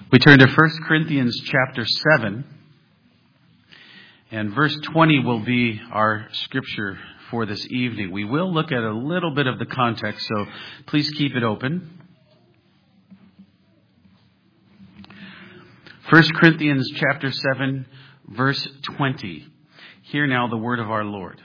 We turn to 1 Corinthians chapter 7, and verse 20 will be our scripture for this evening. We will look at a little bit of the context, so please keep it open. 1 Corinthians chapter 7, verse 20. Hear now the word of our Lord.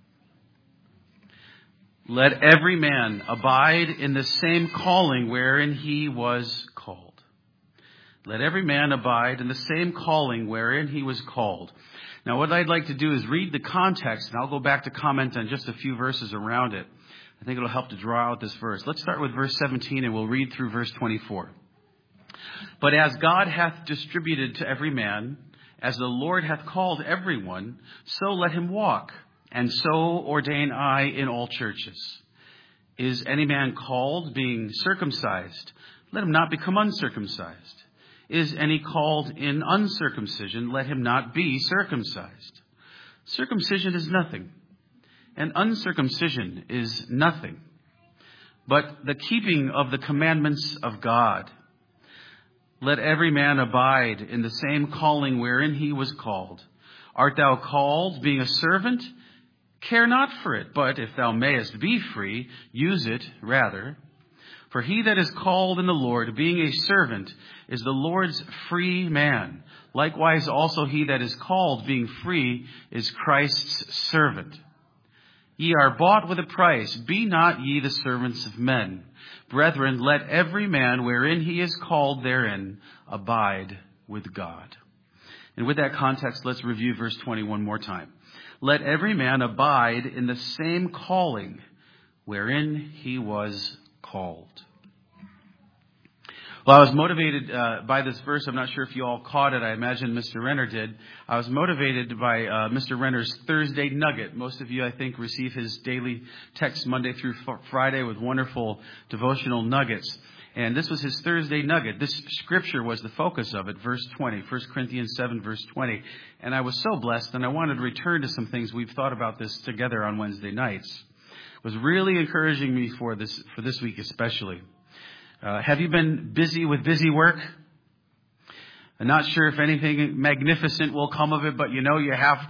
Let every man abide in the same calling wherein he was called. Let every man abide in the same calling wherein he was called. Now, what I'd like to do is read the context, and I'll go back to comment on just a few verses around it. I think it'll help to draw out this verse. Let's start with verse 17, and we'll read through verse 24. But as God hath distributed to every man, as the Lord hath called everyone, so let him walk, and so ordain I in all churches. Is any man called, being circumcised? Let him not become uncircumcised. Is any called in uncircumcision? Let him not be circumcised. Circumcision is nothing, and uncircumcision is nothing, but the keeping of the commandments of God. Let every man abide in the same calling wherein he was called. Art thou called, being a servant? Care not for it, but if thou mayest be free, use it rather. For he that is called in the Lord, being a servant, is the Lord's free man. Likewise also he that is called, being free, is Christ's servant. Ye are bought with a price. Be not ye the servants of men. Brethren, let every man wherein he is called therein abide with God. And with that context, let's review verse 20 one more time. Let every man abide in the same calling wherein he was called. Well, I was motivated by this verse. I'm not sure if you all caught it. I imagine Mr. Renner did. I was motivated by Mr. Renner's Thursday Nugget. Most of you, I think, receive his daily text Monday through Friday with wonderful devotional nuggets. And this was his Thursday Nugget. This scripture was the focus of it, verse 20, 1 Corinthians 7, verse 20. And I was so blessed, and I wanted to return to some things we've thought about this together on Wednesday nights. It was really encouraging me for this week especially. Have you been busy with busy work? I'm not sure if anything magnificent will come of it, but you have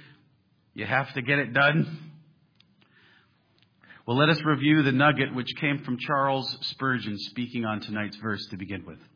to get it done. Well, let us review the nugget which came from Charles Spurgeon speaking on tonight's verse to begin with.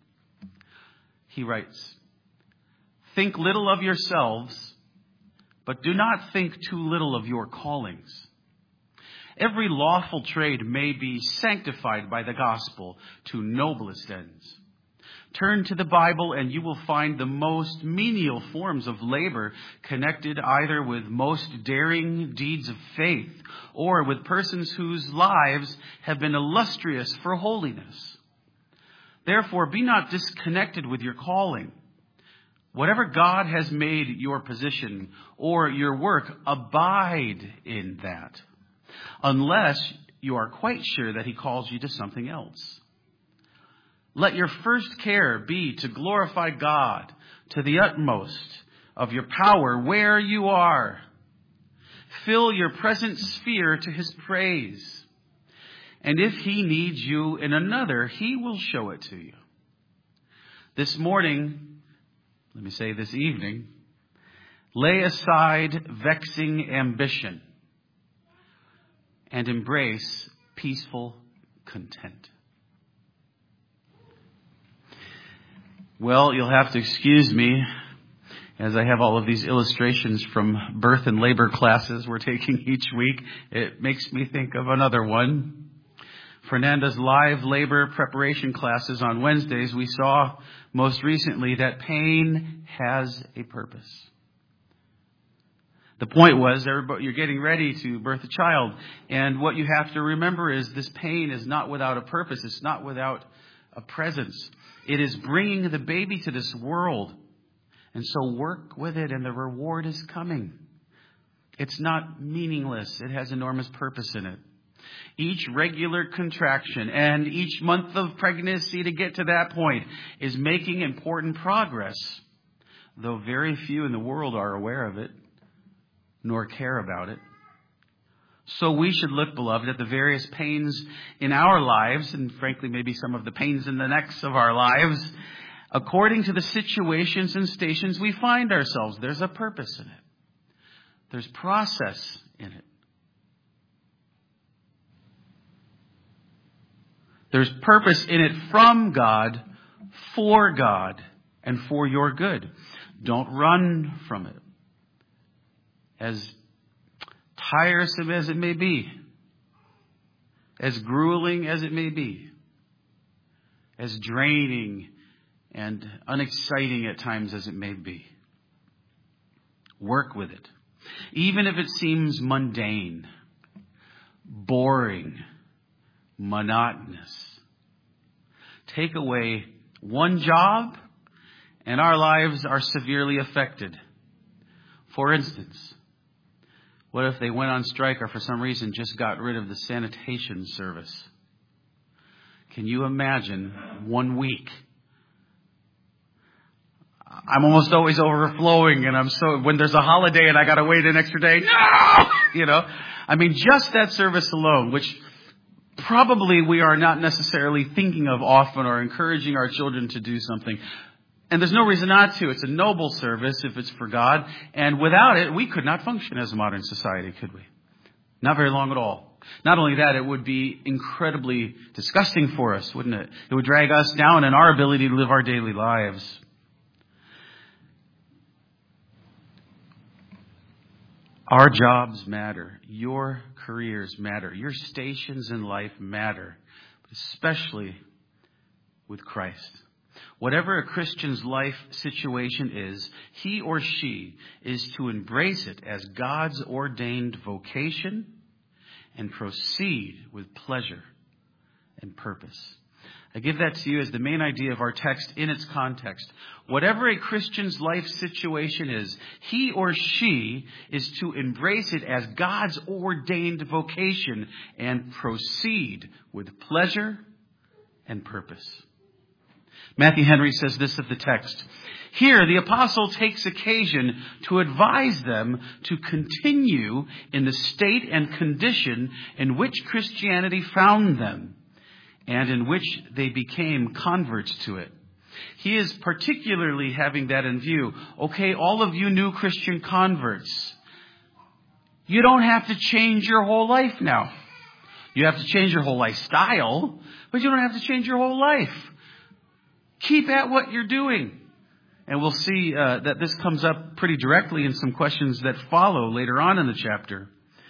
He writes, "Think little of yourselves, but do not think too little of your callings. Every lawful trade may be sanctified by the gospel to noblest ends. Turn to the Bible and you will find the most menial forms of labor connected either with most daring deeds of faith or with persons whose lives have been illustrious for holiness. Therefore, be not disconnected with your calling. Whatever God has made your position or your work, abide in that, unless you are quite sure that he calls you to something else. Let your first care be to glorify God to the utmost of your power where you are. Fill your present sphere to his praise. And if he needs you in another, he will show it to you. This morning, this evening, lay aside vexing ambition and embrace peaceful content." Well, you'll have to excuse me as I have all of these illustrations from birth and labor classes we're taking each week. It makes me think of another one. Fernanda's live labor preparation classes on Wednesdays, we saw most recently that pain has a purpose. The point was, you're getting ready to birth a child. And what you have to remember is this pain is not without a purpose. It's not without a presence. It is bringing the baby to this world. And so work with it, and the reward is coming. It's not meaningless. It has enormous purpose in it. Each regular contraction and each month of pregnancy to get to that point is making important progress, though very few in the world are aware of it, nor care about it. So we should look, beloved, at the various pains in our lives, and frankly, maybe some of the pains in the necks of our lives, According to the situations and stations we find ourselves, there's a purpose in it. There's process in it. There's purpose in it from God, for God, and for your good. Don't run from it. As tiresome as it may be, as grueling as it may be, as draining and unexciting at times as it may be, work with it. Even if it seems mundane, boring, monotonous. Take away one job and our lives are severely affected. For instance, what if they went on strike or for some reason just got rid of the sanitation service? Can you imagine 1 week? I'm almost always overflowing, and when there's a holiday and I got to wait an extra day, no! Just that service alone, which probably we are not necessarily thinking of often or encouraging our children to do something. And there's no reason not to. It's a noble service if it's for God. And without it, we could not function as a modern society, could we? Not very long at all. Not only that, it would be incredibly disgusting for us, wouldn't it? It would drag us down in our ability to live our daily lives. Our jobs matter. Your careers matter. Your stations in life matter, especially with Christ. Whatever a Christian's life situation is, he or she is to embrace it as God's ordained vocation and proceed with pleasure and purpose. I give that to you as the main idea of our text in its context. Whatever a Christian's life situation is, he or she is to embrace it as God's ordained vocation and proceed with pleasure and purpose. Matthew Henry says this of the text. Here, the apostle takes occasion to advise them to continue in the state and condition in which Christianity found them, and in which they became converts to it. He is particularly having that in view. Okay, all of you new Christian converts, you don't have to change your whole life now. You have to change your whole lifestyle, but you don't have to change your whole life. Keep at what you're doing. And we'll see that this comes up pretty directly in some questions that follow later on in the chapter.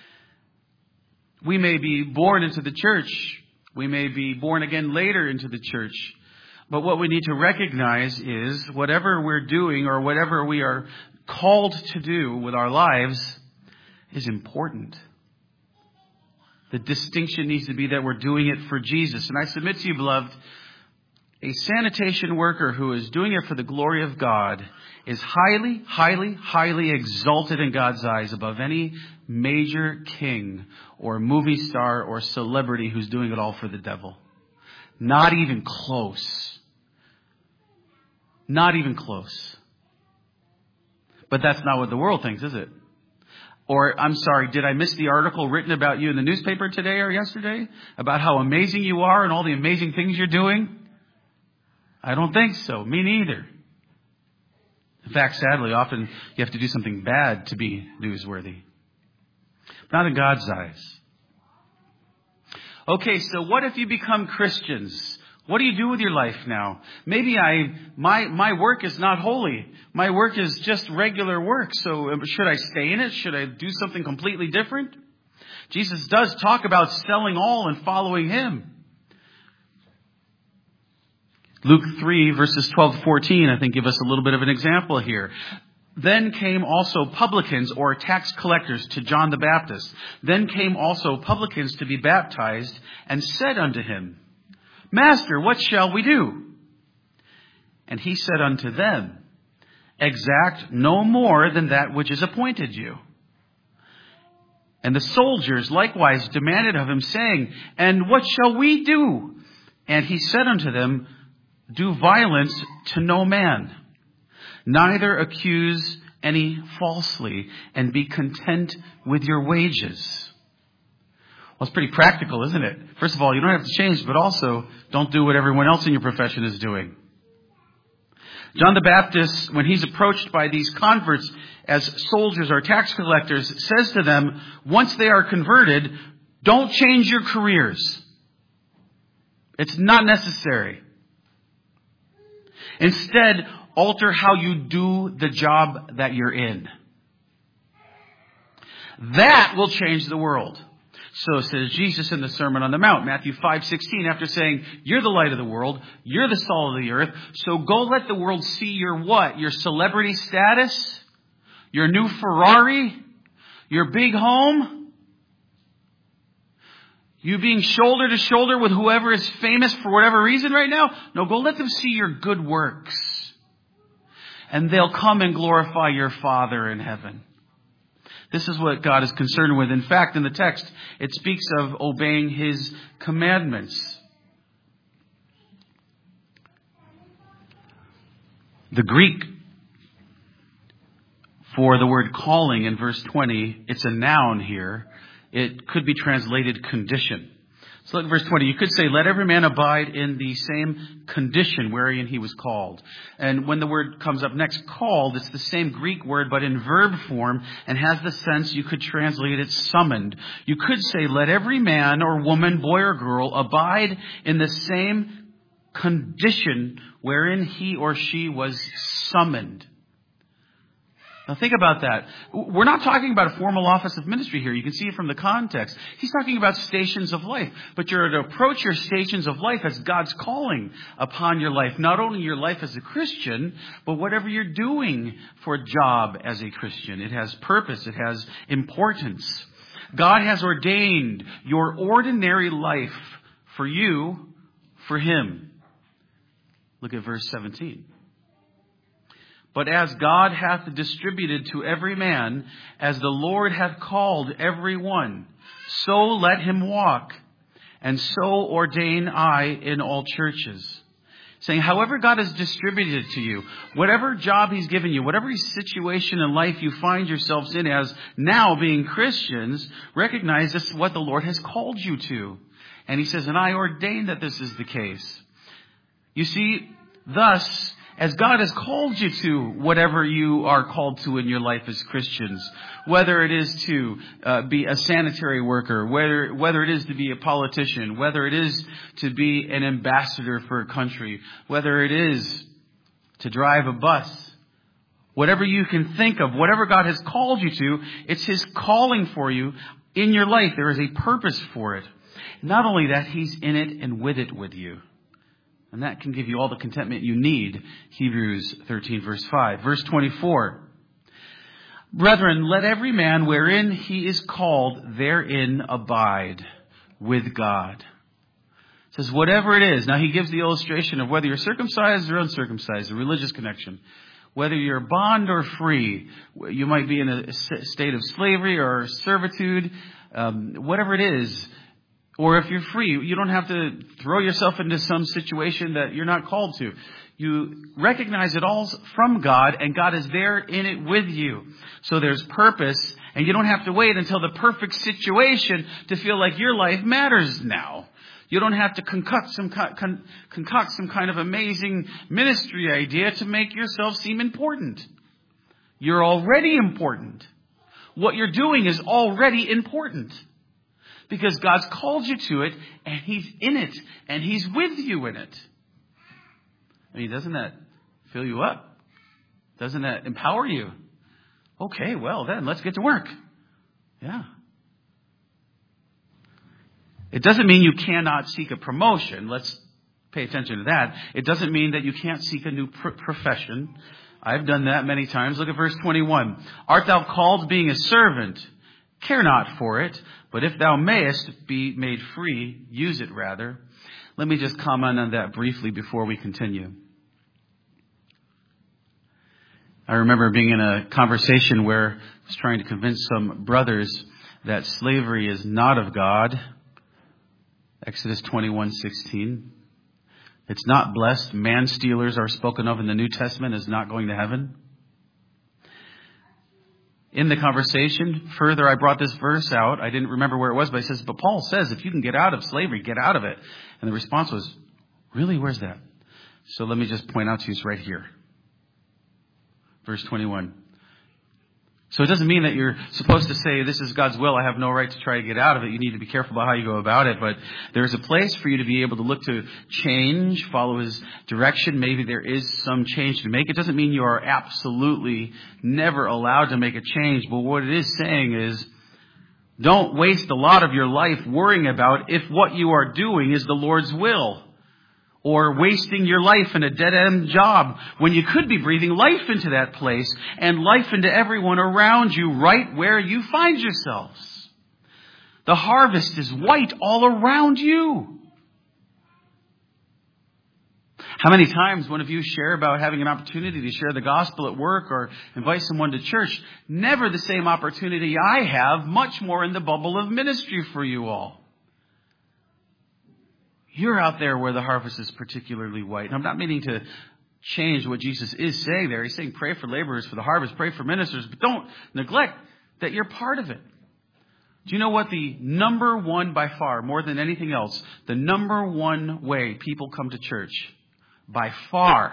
We may be born into the church. We may be born again later into the church. But what we need to recognize is whatever we're doing or whatever we are called to do with our lives is important. The distinction needs to be that we're doing it for Jesus. And I submit to you, beloved, a sanitation worker who is doing it for the glory of God is highly, highly, highly exalted in God's eyes above any major king or movie star or celebrity who's doing it all for the devil. Not even close. Not even close. But that's not what the world thinks, is it? Or, I'm sorry, did I miss the article written about you in the newspaper today or yesterday? About how amazing you are and all the amazing things you're doing? I don't think so. Me neither. In fact, sadly, often you have to do something bad to be newsworthy. Not in God's eyes. Okay, so what if you become Christians? What do you do with your life now? Maybe my work is not holy. My work is just regular work. So should I stay in it? Should I do something completely different? Jesus does talk about selling all and following Him. Luke 3 verses 12 to 14, I think, give us a little bit of an example here. Then came also publicans or tax collectors to John the Baptist. Then came also publicans to be baptized and said unto him, Master, what shall we do? And he said unto them, Exact no more than that which is appointed you. And the soldiers likewise demanded of him, saying, And what shall we do? And he said unto them, Do violence to no man, neither accuse any falsely, and be content with your wages. Well, it's pretty practical, isn't it? First of all, you don't have to change, but also don't do what everyone else in your profession is doing. John the Baptist, when he's approached by these converts as soldiers or tax collectors, says to them, once they are converted, don't change your careers. It's not necessary. Instead, alter how you do the job that you're in. That will change the world. So says Jesus in the Sermon on the Mount, Matthew 5:16, after saying, you're the light of the world, you're the salt of the earth, so go let the world see your what? Your celebrity status? Your new Ferrari? Your big home? You being shoulder to shoulder with whoever is famous for whatever reason right now? No, go let them see your good works. And they'll come and glorify your Father in heaven. This is what God is concerned with. In fact, in the text, it speaks of obeying His commandments. The Greek for the word calling in verse 20, it's a noun here. It could be translated condition. So look at verse 20. You could say, let every man abide in the same condition wherein he was called. And when the word comes up next, called, it's the same Greek word, but in verb form, and has the sense, you could translate it summoned. You could say, let every man or woman, boy or girl, abide in the same condition wherein he or she was summoned. Now think about that. We're not talking about a formal office of ministry here. You can see it from the context. He's talking about stations of life. But you're to approach your stations of life as God's calling upon your life. Not only your life as a Christian, but whatever you're doing for a job as a Christian. It has purpose. It has importance. God has ordained your ordinary life for you, for Him. Look at verse 17. But as God hath distributed to every man, as the Lord hath called every one, so let him walk, and so ordain I in all churches. Saying, however God has distributed it to you, whatever job He's given you, whatever situation in life you find yourselves in as now being Christians, recognize this is what the Lord has called you to. And He says, and I ordain that this is the case. You see, thus, as God has called you to whatever you are called to in your life as Christians, whether it is to be a sanitary worker, whether it is to be a politician, whether it is to be an ambassador for a country, whether it is to drive a bus, whatever you can think of, whatever God has called you to, it's His calling for you in your life. There is a purpose for it. Not only that, He's in it and with it with you. And that can give you all the contentment you need. Hebrews 13 verse 5. Verse 24. Brethren, let every man wherein he is called therein abide with God. It says whatever it is. Now he gives the illustration of whether you're circumcised or uncircumcised, a religious connection. Whether you're bond or free. You might be in a state of slavery or servitude. Whatever it is. Or if you're free, you don't have to throw yourself into some situation that you're not called to. You recognize it all from God, and God is there in it with you. So there's purpose, and you don't have to wait until the perfect situation to feel like your life matters now. You don't have to concoct some kind of amazing ministry idea to make yourself seem important. You're already important. What you're doing is already important. Because God's called you to it, and He's in it, and He's with you in it. I mean, doesn't that fill you up? Doesn't that empower you? Okay, well then, let's get to work. Yeah. It doesn't mean you cannot seek a promotion. Let's pay attention to that. It doesn't mean that you can't seek a new profession. I've done that many times. Look at verse 21. Art thou called being a servant? Care not for it, but if thou mayest be made free, use it rather. Let me just comment on that briefly before we continue. I remember being in a conversation where I was trying to convince some brothers that slavery is not of God. Exodus 21:16. It's not blessed. Man-stealers are spoken of in the New Testament as not going to heaven. In the conversation, further, I brought this verse out. I didn't remember where it was, but it says, but Paul says, if you can get out of slavery, get out of it. And the response was, really, where's that? So let me just point out to you, it's right here. Verse 21. So it doesn't mean that you're supposed to say, this is God's will, I have no right to try to get out of it. You need to be careful about how you go about it. But there's a place for you to be able to look to change, follow His direction. Maybe there is some change to make. It doesn't mean you are absolutely never allowed to make a change. But what it is saying is, don't waste a lot of your life worrying about if what you are doing is the Lord's will. Or wasting your life in a dead-end job when you could be breathing life into that place and life into everyone around you right where you find yourselves. The harvest is white all around you. How many times one of you share about having an opportunity to share the gospel at work or invite someone to church? Never the same opportunity I have, much more in the bubble of ministry for you all. You're out there where the harvest is particularly white. And I'm not meaning to change what Jesus is saying there. He's saying pray for laborers for the harvest, pray for ministers, but don't neglect that you're part of it. Do you know what the number one, by far, more than anything else, the number one way people come to church, by far,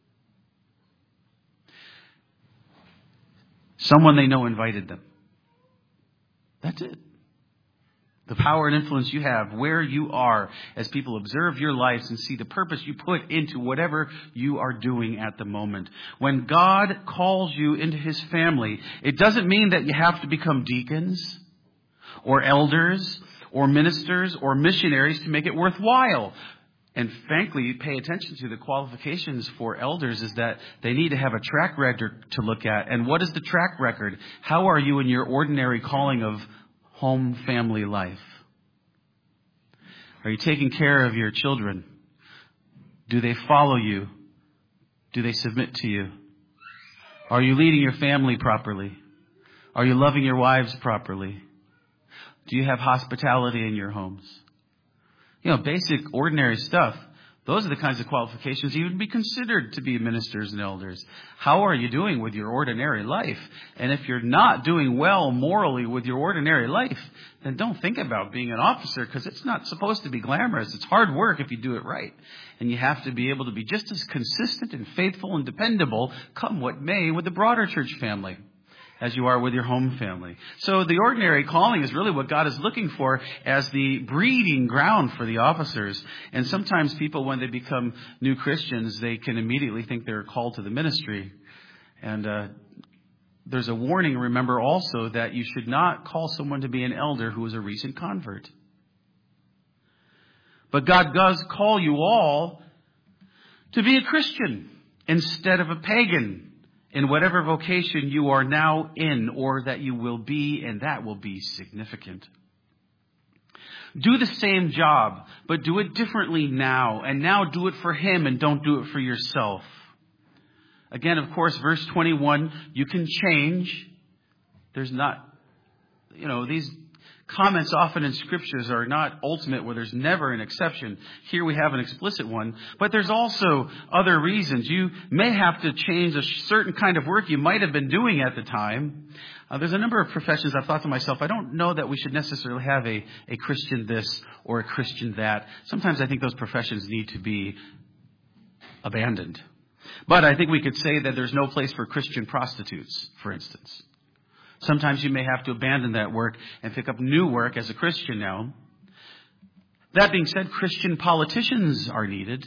someone they know invited them. That's it. The power and influence you have where you are as people observe your lives and see the purpose you put into whatever you are doing at the moment. When God calls you into His family, it doesn't mean that you have to become deacons or elders or ministers or missionaries to make it worthwhile. And frankly, pay attention to the qualifications for elders is that they need to have a track record to look at. And what is the track record? How are you in your ordinary calling of home family life? Are you taking care of your children? Do they follow you? Do they submit to you? Are you leading your family properly? Are you loving your wives properly? Do you have hospitality in your homes? You know, basic, ordinary stuff. Those are the kinds of qualifications you would be considered to be ministers and elders. How are you doing with your ordinary life? And if you're not doing well morally with your ordinary life, then don't think about being an officer, because it's not supposed to be glamorous. It's hard work if you do it right. And you have to be able to be just as consistent and faithful and dependable, come what may, with the broader church family as you are with your home family. So the ordinary calling is really what God is looking for as the breeding ground for the officers. And sometimes people, when they become new Christians, they can immediately think they're called to the ministry. And there's a warning, remember also, that you should not call someone to be an elder who is a recent convert. But God does call you all to be a Christian instead of a pagan, in whatever vocation you are now in or that you will be, and that will be significant. Do the same job, but do it differently now. And now do it for Him and don't do it for yourself. Again, of course, verse 21, you can change. There's not, these comments often in scriptures are not ultimate, where there's never an exception. Here we have an explicit one, but there's also other reasons. You may have to change a certain kind of work you might have been doing at the time. There's a number of professions I've thought to myself, I don't know that we should necessarily have a Christian this or a Christian that. Sometimes I think those professions need to be abandoned. But I think we could say that there's no place for Christian prostitutes, for instance. Sometimes you may have to abandon that work and pick up new work as a Christian now. That being said, Christian politicians are needed.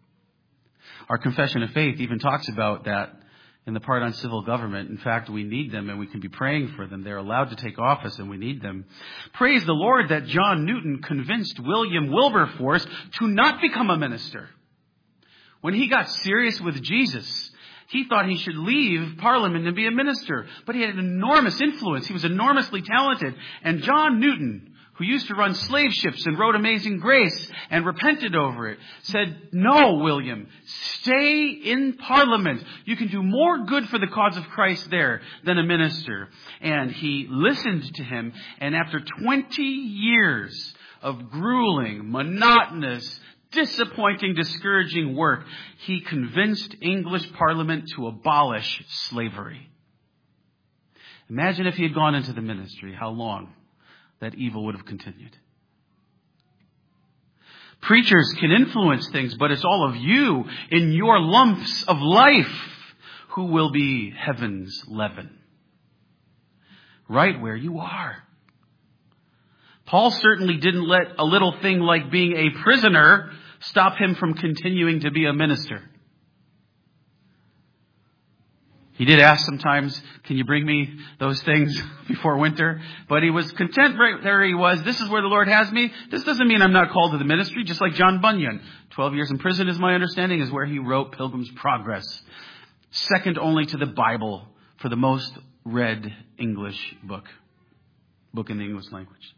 Our confession of faith even talks about that in the part on civil government. In fact, we need them and we can be praying for them. They're allowed to take office and we need them. Praise the Lord that John Newton convinced William Wilberforce to not become a minister. When he got serious with Jesus, he thought he should leave Parliament and be a minister. But he had an enormous influence. He was enormously talented. And John Newton, who used to run slave ships and wrote Amazing Grace and repented over it, said, "No, William, stay in Parliament. You can do more good for the cause of Christ there than a minister." And he listened to him. And after 20 years of grueling, monotonous, disappointing, discouraging work, he convinced English Parliament to abolish slavery. Imagine if he had gone into the ministry, how long that evil would have continued. Preachers can influence things, but it's all of you in your lumps of life who will be heaven's leaven. Right where you are. Paul certainly didn't let a little thing like being a prisoner stop him from continuing to be a minister. He did ask sometimes, can you bring me those things before winter? But he was content right there he was. This is where the Lord has me. This doesn't mean I'm not called to the ministry, just like John Bunyan. 12 years in prison, is my understanding, is where he wrote Pilgrim's Progress. Second only to the Bible for the most read English book in the English language.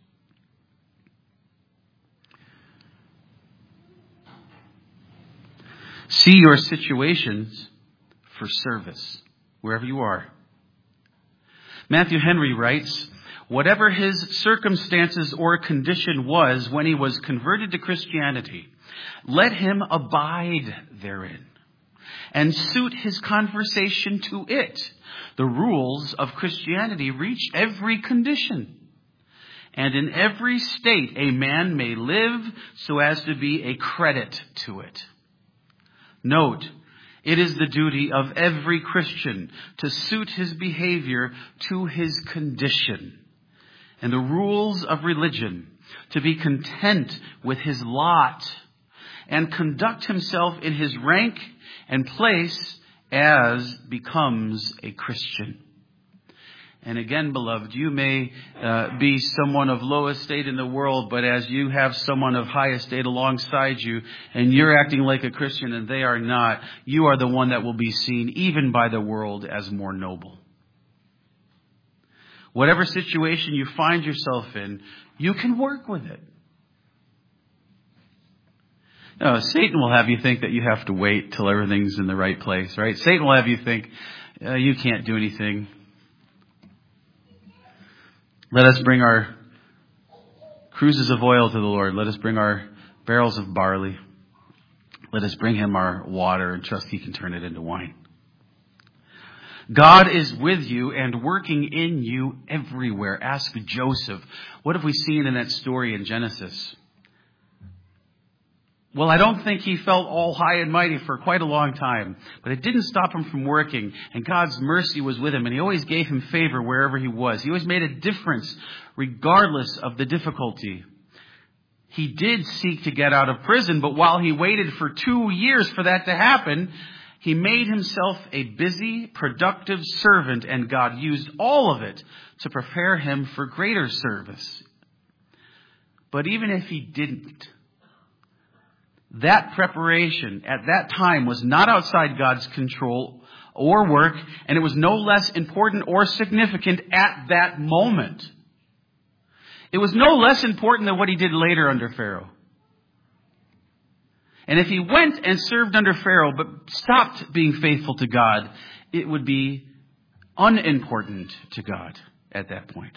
See your situations for service, wherever you are. Matthew Henry writes, whatever his circumstances or condition was when he was converted to Christianity, let him abide therein and suit his conversation to it. The rules of Christianity reach every condition. And in every state a man may live so as to be a credit to it. Note, it is the duty of every Christian to suit his behavior to his condition. And the rules of religion, to be content with his lot and conduct himself in his rank and place as becomes a Christian. And again, beloved, you may be someone of low estate in the world, but as you have someone of high estate alongside you, and you're acting like a Christian and they are not, you are the one that will be seen, even by the world, as more noble. Whatever situation you find yourself in, you can work with it. Satan will have you think that you have to wait till everything's in the right place, right? Satan will have you think, you can't do anything. Let us bring our cruises of oil to the Lord. Let us bring our barrels of barley. Let us bring him our water and trust he can turn it into wine. God is with you and working in you everywhere. Ask Joseph. What have we seen in that story in Genesis? Well, I don't think he felt all high and mighty for quite a long time, but it didn't stop him from working, and God's mercy was with him, and he always gave him favor wherever he was. He always made a difference regardless of the difficulty. He did seek to get out of prison, but while he waited for 2 years for that to happen, he made himself a busy, productive servant, and God used all of it to prepare him for greater service. But even if he didn't, that preparation at that time was not outside God's control or work, and it was no less important or significant at that moment. It was no less important than what he did later under Pharaoh. And if he went and served under Pharaoh but stopped being faithful to God, it would be unimportant to God at that point.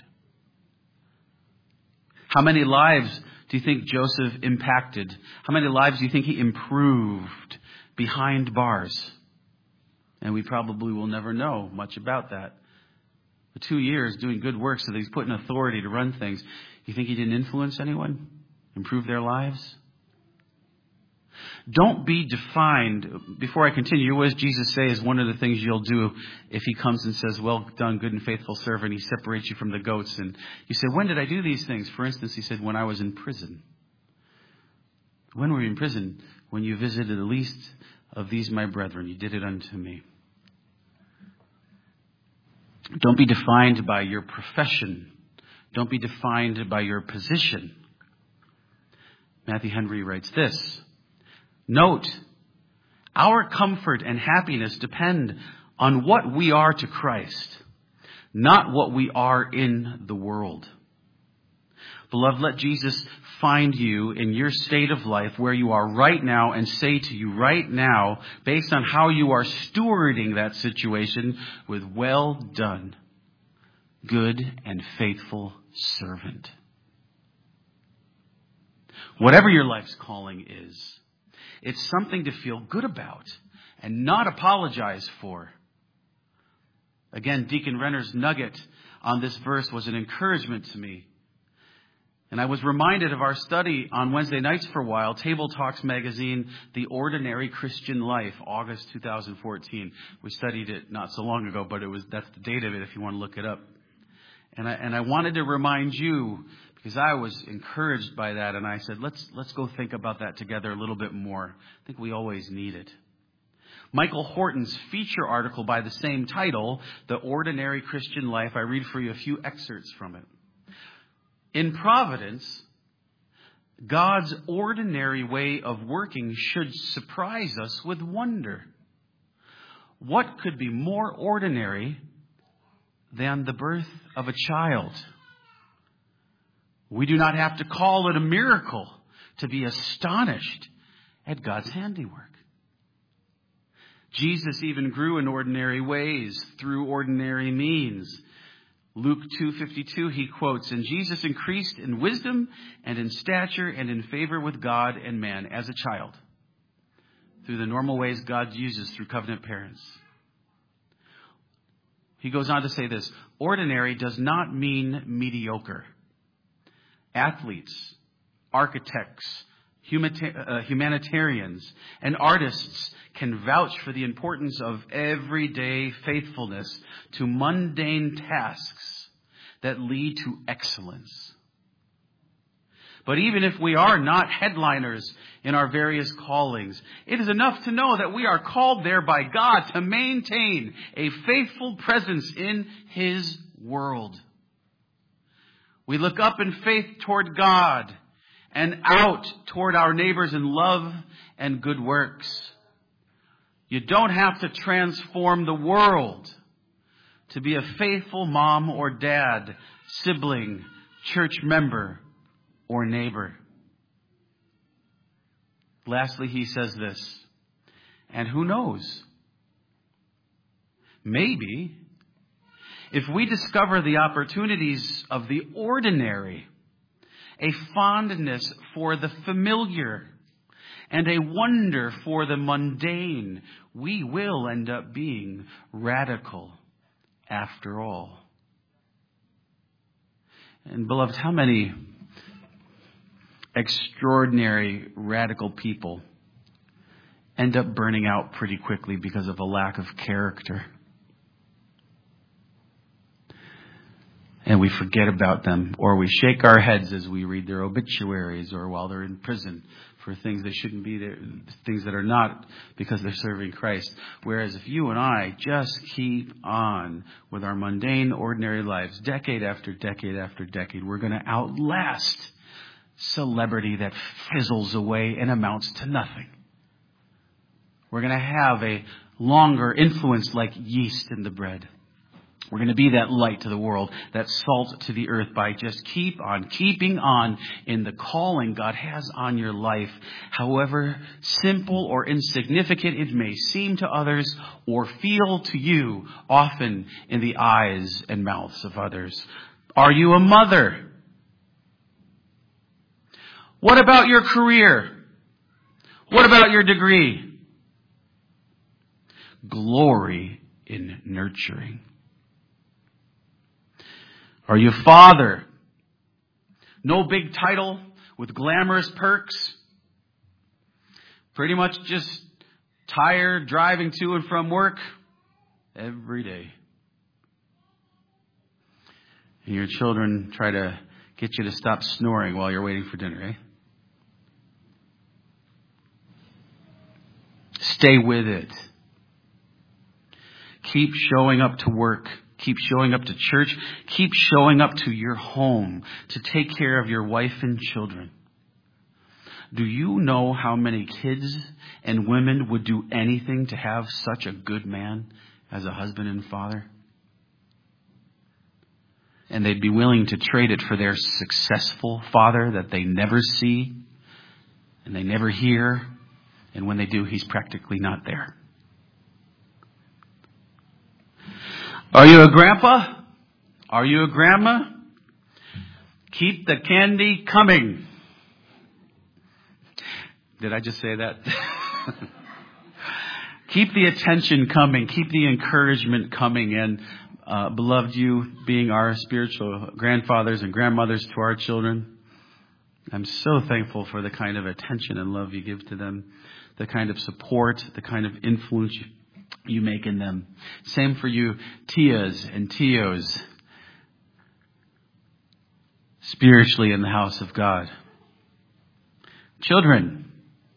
How many lives do you think Joseph impacted? How many lives do you think he improved behind bars? And we probably will never know much about that. For 2 years doing good work so that he's put in authority to run things. You think he didn't influence anyone? Improve their lives? Don't be defined. Before I continue, what does Jesus say is one of the things you'll do if he comes and says, well done, good and faithful servant. He separates you from the goats. And you say, when did I do these things? For instance, he said, when I was in prison. When were you in prison? When you visited the least of these my brethren. You did it unto me. Don't be defined by your profession. Don't be defined by your position. Matthew Henry writes this. Note, our comfort and happiness depend on what we are to Christ, not what we are in the world. Beloved, let Jesus find you in your state of life where you are right now and say to you right now, based on how you are stewarding that situation, with well done, good and faithful servant. Whatever your life's calling is, it's something to feel good about and not apologize for. Again, Deacon Renner's nugget on this verse was an encouragement to me. And I was reminded of our study on Wednesday nights for a while, Table Talks magazine, The Ordinary Christian Life, August 2014. We studied it not so long ago, but that's the date of it if you want to look it up. And I wanted to remind you, because I was encouraged by that, and I said, let's go think about that together a little bit more. I think we always need it. Michael Horton's feature article by the same title, The Ordinary Christian Life, I read for you a few excerpts from it. In Providence, God's ordinary way of working should surprise us with wonder. What could be more ordinary than the birth of a child? We do not have to call it a miracle to be astonished at God's handiwork. Jesus even grew in ordinary ways through ordinary means. Luke 2:52, he quotes, "And Jesus increased in wisdom and in stature and in favor with God and man as a child," through the normal ways God uses through covenant parents. He goes on to say this, ordinary does not mean mediocre. Athletes, architects, humanitarians, and artists can vouch for the importance of everyday faithfulness to mundane tasks that lead to excellence. But even if we are not headliners in our various callings, it is enough to know that we are called there by God to maintain a faithful presence in His world. We look up in faith toward God and out toward our neighbors in love and good works. You don't have to transform the world to be a faithful mom or dad, sibling, church member, or neighbor. Lastly, he says this, and who knows? Maybe if we discover the opportunities of the ordinary, a fondness for the familiar, and a wonder for the mundane, we will end up being radical after all. And beloved, how many extraordinary radical people end up burning out pretty quickly because of a lack of character? And we forget about them, or we shake our heads as we read their obituaries, or while they're in prison for things they shouldn't be there, things that are not because they're serving Christ. Whereas if you and I just keep on with our mundane, ordinary lives, decade after decade after decade, we're going to outlast celebrity that fizzles away and amounts to nothing. We're going to have a longer influence like yeast in the bread. We're going to be that light to the world, that salt to the earth by just keep on keeping on in the calling God has on your life, however simple or insignificant it may seem to others or feel to you, often in the eyes and mouths of others. Are you a mother? What about your career? What about your degree? Glory in nurturing. Are you a father? No big title with glamorous perks. Pretty much just tired driving to and from work every day. And your children try to get you to stop snoring while you're waiting for dinner, eh? Stay with it. Keep showing up to work. Keep showing up to church. Keep showing up to your home to take care of your wife and children. Do you know how many kids and women would do anything to have such a good man as a husband and father? And they'd be willing to trade it for their successful father that they never see and they never hear. And when they do, he's practically not there. Are you a grandpa? Are you a grandma? Keep the candy coming. Did I just say that? Keep the attention coming. Keep the encouragement coming. And beloved, you being our spiritual grandfathers and grandmothers to our children, I'm so thankful for the kind of attention and love you give to them, the kind of support, the kind of influence you make in them. Same for you, Tias and Tios, spiritually in the house of God. Children,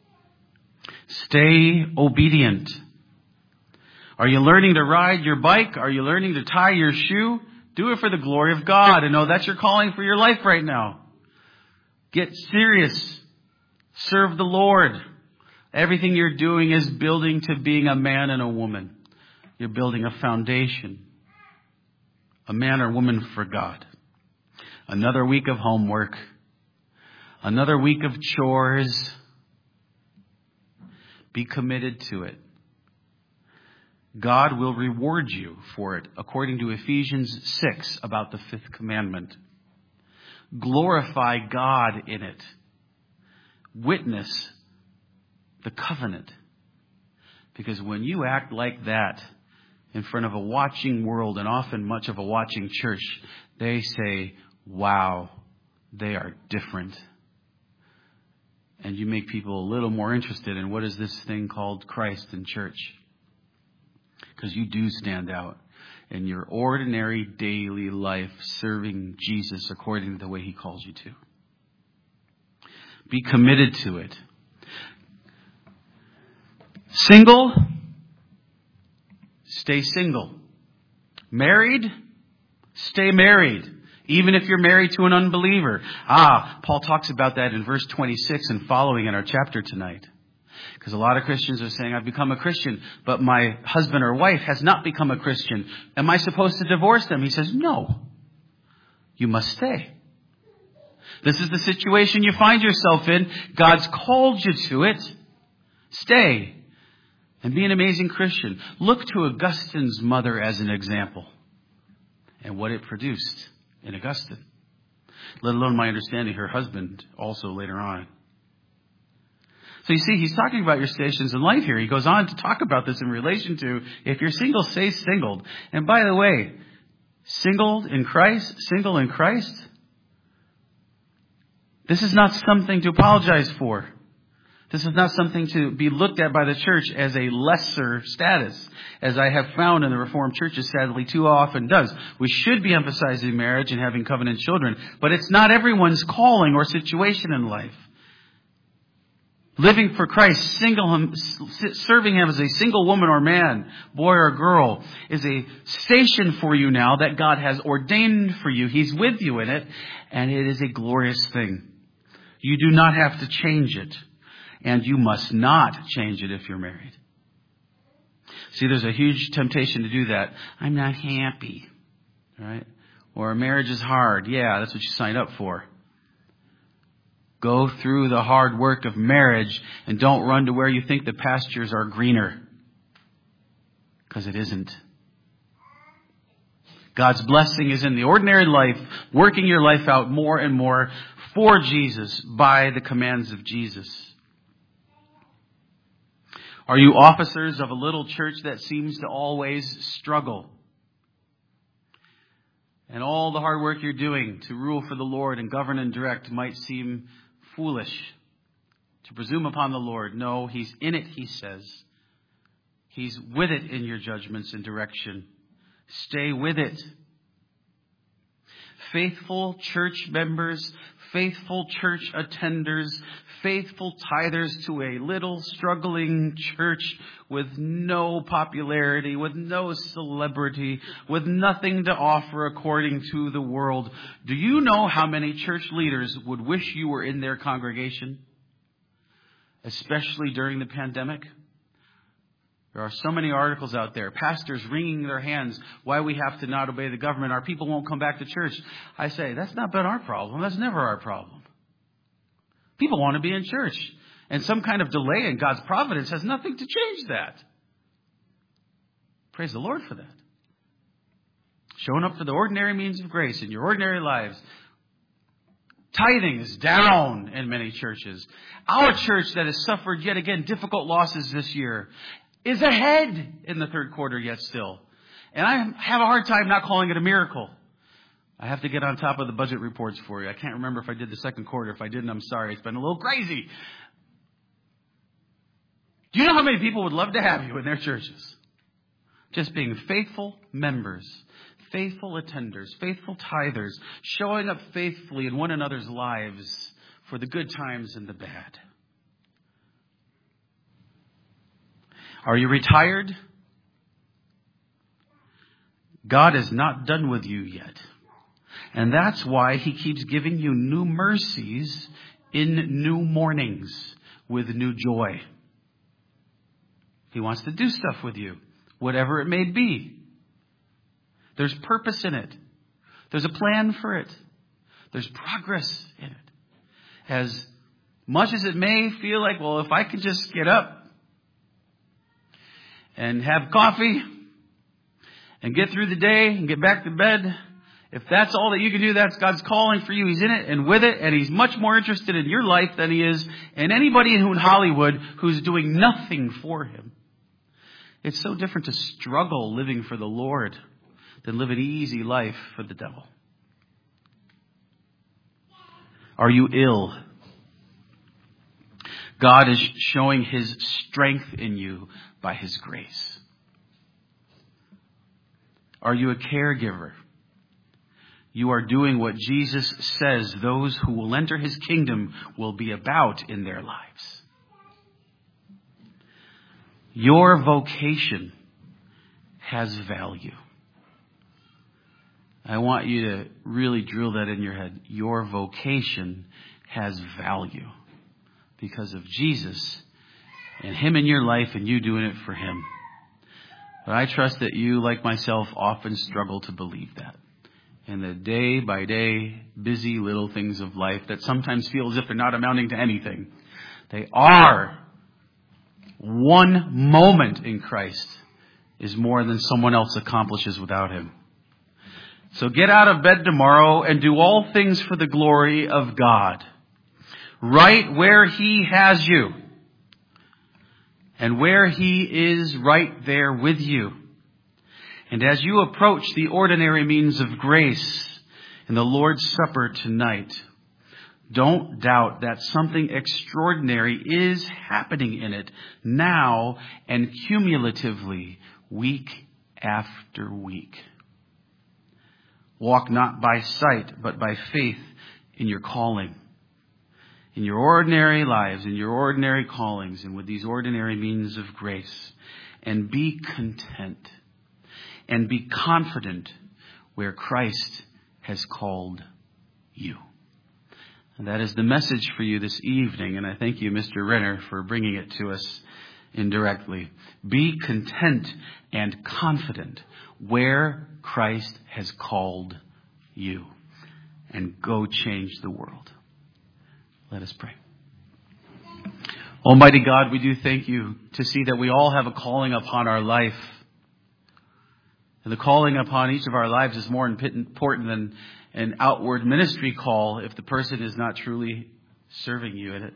stay obedient. Are you learning to ride your bike? Are you learning to tie your shoe? Do it for the glory of God and know that's your calling for your life right now. Get serious. Serve the Lord. Everything you're doing is building to being a man and a woman. You're building a foundation. A man or woman for God. Another week of homework. Another week of chores. Be committed to it. God will reward you for it, according to Ephesians 6 about the fifth commandment. Glorify God in it. Witness the covenant. Because when you act like that in front of a watching world and often much of a watching church, they say, wow, they are different. And you make people a little more interested in what is this thing called Christ and church. Because you do stand out in your ordinary daily life serving Jesus according to the way He calls you to. Be committed to it. Single, stay single. Married, stay married. Even if you're married to an unbeliever. Paul talks about that in verse 26 and following in our chapter tonight. Because a lot of Christians are saying, I've become a Christian, but my husband or wife has not become a Christian. Am I supposed to divorce them? He says, no. You must stay. This is the situation you find yourself in. God's called you to it. Stay. And be an amazing Christian. Look to Augustine's mother as an example. And what it produced in Augustine. Let alone my understanding, her husband also later on. So you see, he's talking about your stations in life here. He goes on to talk about this in relation to, if you're single, stay singled. And by the way, single in Christ, this is not something to apologize for. This is not something to be looked at by the church as a lesser status, as I have found in the Reformed churches sadly too often does. We should be emphasizing marriage and having covenant children, but it's not everyone's calling or situation in life. Living for Christ, serving Him as a single woman or man, boy or girl, is a station for you now that God has ordained for you. He's with you in it, and it is a glorious thing. You do not have to change it, and you must not change it if you're married. See, there's a huge temptation to do that. I'm not happy, right? Or marriage is hard. Yeah, that's what you signed up for. Go through the hard work of marriage and don't run to where you think the pastures are greener. Because it isn't. God's blessing is in the ordinary life, working your life out more and more for Jesus by the commands of Jesus. Are you officers of a little church that seems to always struggle? And all the hard work you're doing to rule for the Lord and govern and direct might seem foolish to presume upon the Lord. No, He's in it, He says. He's with it in your judgments and direction. Stay with it. Faithful church members, faithful church attenders, faithful tithers to a little struggling church with no popularity, with no celebrity, with nothing to offer according to the world. Do you know how many church leaders would wish you were in their congregation? Especially during the pandemic. There are so many articles out there. Pastors wringing their hands why we have to not obey the government. Our people won't come back to church. I say, that's not been our problem. That's never our problem. People want to be in church. And some kind of delay in God's providence has nothing to change that. Praise the Lord for that. Showing up for the ordinary means of grace in your ordinary lives. Tithing is down in many churches. Our church that has suffered yet again difficult losses this year is ahead in the third quarter yet still. And I have a hard time not calling it a miracle. I have to get on top of the budget reports for you. I can't remember if I did the second quarter. If I didn't, I'm sorry. It's been a little crazy. Do you know how many people would love to have you in their churches? Just being faithful members, faithful attenders, faithful tithers, showing up faithfully in one another's lives for the good times and the bad. Are you retired? God is not done with you yet. And that's why He keeps giving you new mercies in new mornings with new joy. He wants to do stuff with you, whatever it may be. There's purpose in it. There's a plan for it. There's progress in it. As much as it may feel like, well, if I could just get up and have coffee and get through the day and get back to bed, if that's all that you can do, that's God's calling for you. He's in it and with it, and He's much more interested in your life than He is in anybody in Hollywood who's doing nothing for Him. It's so different to struggle living for the Lord than live an easy life for the devil. Are you ill? God is showing His strength in you by His grace. Are you a caregiver? You are doing what Jesus says those who will enter His kingdom will be about in their lives. Your vocation has value. I want you to really drill that in your head. Your vocation has value because of Jesus and Him in your life and you doing it for Him. But I trust that you, like myself, often struggle to believe that. In the day by day, busy little things of life that sometimes feel as if they're not amounting to anything. They are. One moment in Christ is more than someone else accomplishes without Him. So get out of bed tomorrow and do all things for the glory of God. Right where He has you. And where He is right there with you. And as you approach the ordinary means of grace in the Lord's Supper tonight, don't doubt that something extraordinary is happening in it now and cumulatively, week after week. Walk not by sight, but by faith in your calling. In your ordinary lives, in your ordinary callings, and with these ordinary means of grace. And be content. And be confident where Christ has called you. And that is the message for you this evening. And I thank you, Mr. Renner, for bringing it to us indirectly. Be content and confident where Christ has called you. And go change the world. Let us pray. Almighty God, we do thank you to see that we all have a calling upon our life. And the calling upon each of our lives is more important than an outward ministry call if the person is not truly serving you in it.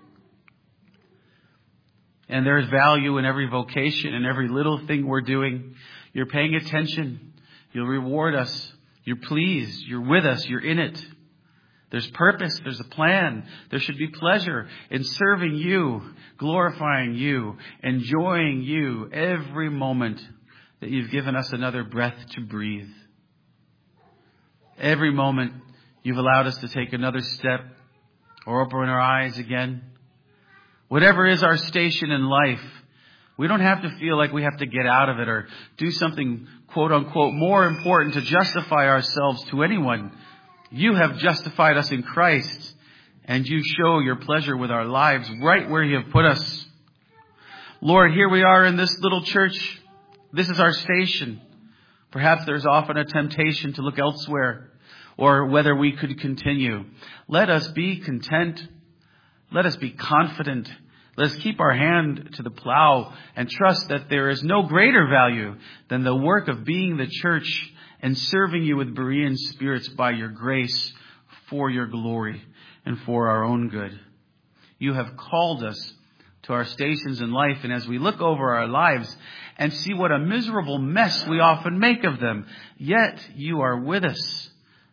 And there is value in every vocation and every little thing we're doing. You're paying attention. You'll reward us. You're pleased. You're with us. You're in it. There's purpose. There's a plan. There should be pleasure in serving you, glorifying you, enjoying you every moment that you've given us another breath to breathe. Every moment you've allowed us to take another step or open our eyes again. Whatever is our station in life, we don't have to feel like we have to get out of it or do something, quote unquote, more important to justify ourselves to anyone. You have justified us in Christ, and you show your pleasure with our lives right where you have put us. Lord, here we are in this little church. This is our station. Perhaps there's often a temptation to look elsewhere or whether we could continue. Let us be content. Let us be confident. Let us keep our hand to the plow and trust that there is no greater value than the work of being the church and serving you with Berean spirits by your grace for your glory and for our own good. You have called us to our stations in life, and as we look over our lives and see what a miserable mess we often make of them, yet you are with us.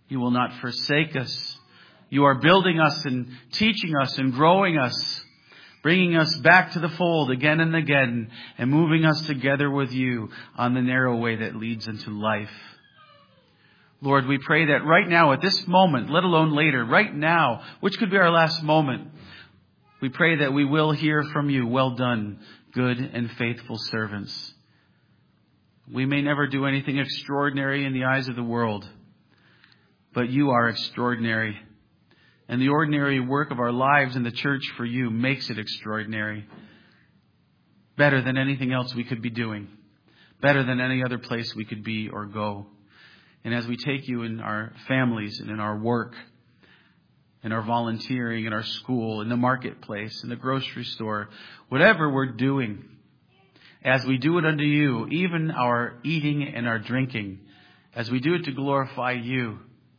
You will not forsake us. You are building us and teaching us and growing us, bringing us back to the fold again and again, and moving us together with you on the narrow way that leads into life. Lord, we pray that right now, at this moment, let alone later, right now, which could be our last moment, we pray that we will hear from you, well done, good and faithful servants. We may never do anything extraordinary in the eyes of the world, but you are extraordinary. And the ordinary work of our lives in the church for you makes it extraordinary. Better than anything else we could be doing. Better than any other place we could be or go. And as we take you in our families and in our work, in our volunteering, in our school, in the marketplace, in the grocery store, whatever we're doing, as we do it unto you, even our eating and our drinking, as we do it to glorify you,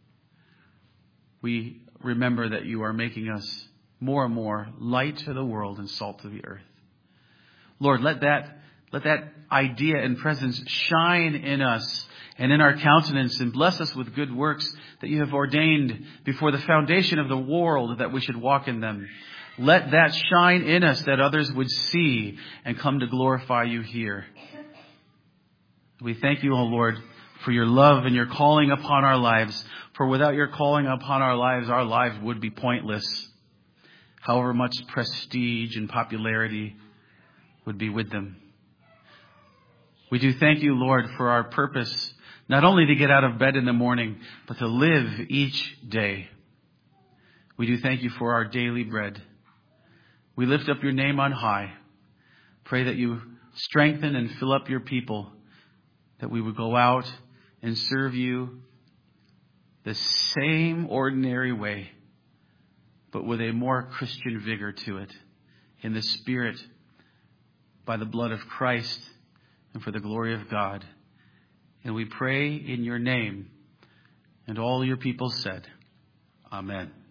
we remember that you are making us more and more light to the world and salt to the earth. Lord, let that idea and presence shine in us and in our countenance, and bless us with good works that you have ordained before the foundation of the world that we should walk in them. Let that shine in us that others would see and come to glorify you here. We thank you, O Lord, for your love and your calling upon our lives. For without your calling upon our lives would be pointless. However much prestige and popularity would be with them. We do thank you, Lord, for our purpose, not only to get out of bed in the morning, but to live each day. We do thank you for our daily bread. We lift up your name on high. Pray that you strengthen and fill up your people, that we would go out and serve you the same ordinary way, but with a more Christian vigor to it, in the Spirit, by the blood of Christ, and for the glory of God. And we pray in your name. And all your people said, Amen.